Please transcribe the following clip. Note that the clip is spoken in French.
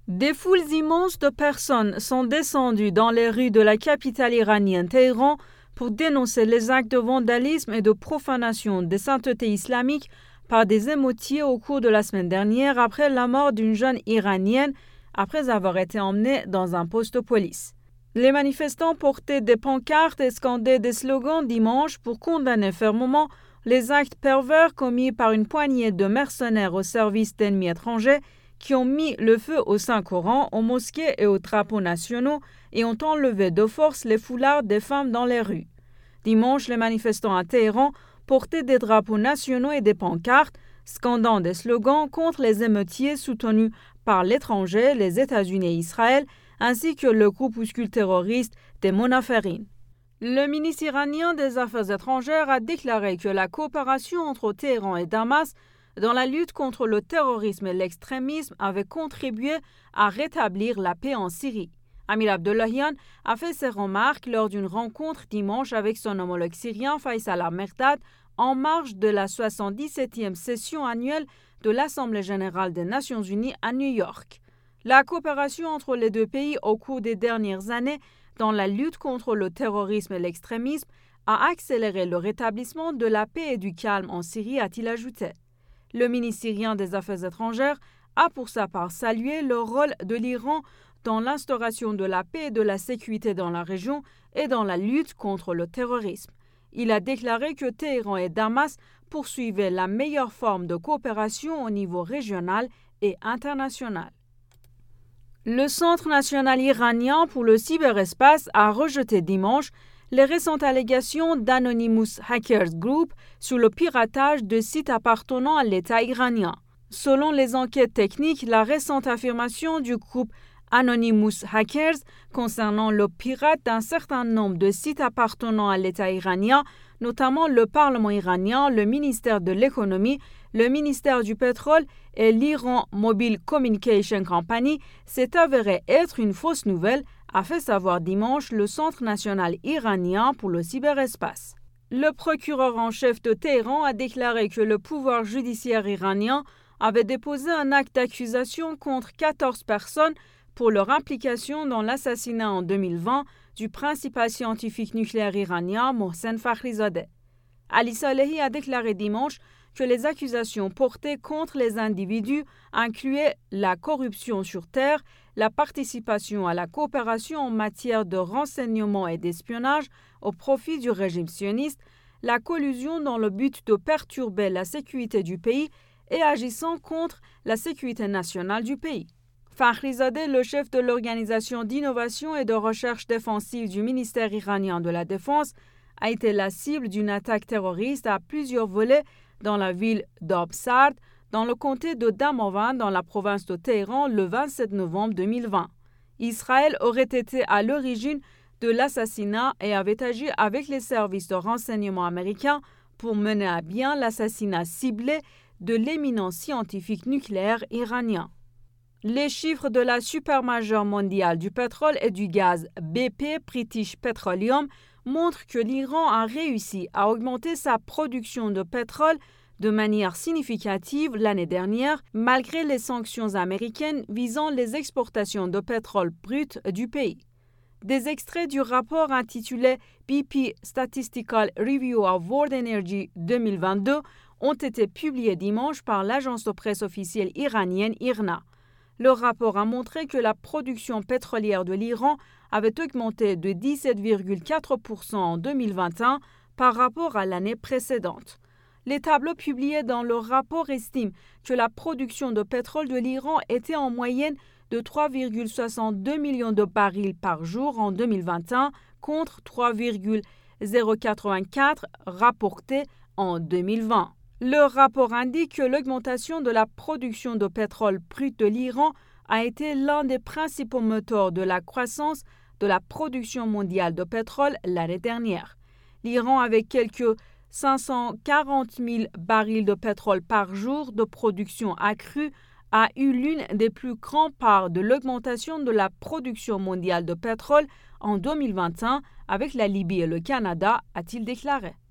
Des foules immenses de personnes sont descendues dans les rues de la capitale iranienne Téhéran pour dénoncer les actes de vandalisme et de profanation des saintetés islamiques par des émeutiers au cours de la semaine dernière après la mort d'une jeune iranienne après avoir été emmenée dans un poste de police. Les manifestants portaient des pancartes et scandaient des slogans dimanche pour condamner fermement les actes pervers commis par une poignée de mercenaires au service d'ennemis étrangers qui ont mis le feu au Saint-Coran, aux mosquées et aux drapeaux nationaux et ont enlevé de force les foulards des femmes dans les rues. Dimanche, les manifestants à Téhéran portaient des drapeaux nationaux et des pancartes, scandant des slogans contre les émeutiers soutenus par l'étranger, les États-Unis et Israël, ainsi que le groupuscule terroriste des Monaferines. Le ministre iranien des Affaires étrangères a déclaré que la coopération entre Téhéran et Damas dans la lutte contre le terrorisme et l'extrémisme avait contribué à rétablir la paix en Syrie. Amir Abdollahian a fait ses remarques lors d'une rencontre dimanche avec son homologue syrien Faisal al-Mekdad en marge de la 77e session annuelle de l'Assemblée générale des Nations unies à New York. La coopération entre les deux pays au cours des dernières années dans la lutte contre le terrorisme et l'extrémisme a accéléré le rétablissement de la paix et du calme en Syrie, a-t-il ajouté. Le ministre syrien des Affaires étrangères a pour sa part salué le rôle de l'Iran dans l'instauration de la paix et de la sécurité dans la région et dans la lutte contre le terrorisme. Il a déclaré que Téhéran et Damas poursuivaient la meilleure forme de coopération au niveau régional et international. Le Centre national iranien pour le cyberespace a rejeté dimanche les récentes allégations d'Anonymous Hackers Group sur le piratage de sites appartenant à l'État iranien. Selon les enquêtes techniques, la récente affirmation du groupe Anonymous Hackers concernant le pirate d'un certain nombre de sites appartenant à l'État iranien, notamment le Parlement iranien, le ministère de l'Économie, le ministère du Pétrole et l'Iran Mobile Communication Company, s'est avérée être une fausse nouvelle, a fait savoir dimanche le Centre national iranien pour le cyberespace. Le procureur en chef de Téhéran a déclaré que le pouvoir judiciaire iranien avait déposé un acte d'accusation contre 14 personnes pour leur implication dans l'assassinat en 2020 du principal scientifique nucléaire iranien Mohsen Fakhrizadeh. Ali Salehi a déclaré dimanche que les accusations portées contre les individus incluaient la corruption sur terre, la participation à la coopération en matière de renseignement et d'espionnage au profit du régime sioniste, la collusion dans le but de perturber la sécurité du pays et agissant contre la sécurité nationale du pays. Fakhrizadeh, le chef de l'Organisation d'innovation et de recherche défensive du ministère iranien de la Défense, a été la cible d'une attaque terroriste à plusieurs volets dans la ville d'Absard, dans le comté de Damovan, dans la province de Téhéran, le 27 novembre 2020. Israël aurait été à l'origine de l'assassinat et avait agi avec les services de renseignement américains pour mener à bien l'assassinat ciblé de l'éminent scientifique nucléaire iranien. Les chiffres de la supermajeure mondiale du pétrole et du gaz BP British Petroleum montrent que l'Iran a réussi à augmenter sa production de pétrole de manière significative l'année dernière, malgré les sanctions américaines visant les exportations de pétrole brut du pays. Des extraits du rapport intitulé BP Statistical Review of World Energy 2022 ont été publiés dimanche par l'agence de presse officielle iranienne IRNA. Le rapport a montré que la production pétrolière de l'Iran avait augmenté de 17,4% en 2021 par rapport à l'année précédente. Les tableaux publiés dans le rapport estiment que la production de pétrole de l'Iran était en moyenne de 3,62 millions de barils par jour en 2021 contre 3,084 rapportés en 2020. Le rapport indique que l'augmentation de la production de pétrole brut de l'Iran a été l'un des principaux moteurs de la croissance de la production mondiale de pétrole l'année dernière. L'Iran, avec quelques 540 000 barils de pétrole par jour de production accrue, a eu l'une des plus grandes parts de l'augmentation de la production mondiale de pétrole en 2021 avec la Libye et le Canada, a-t-il déclaré.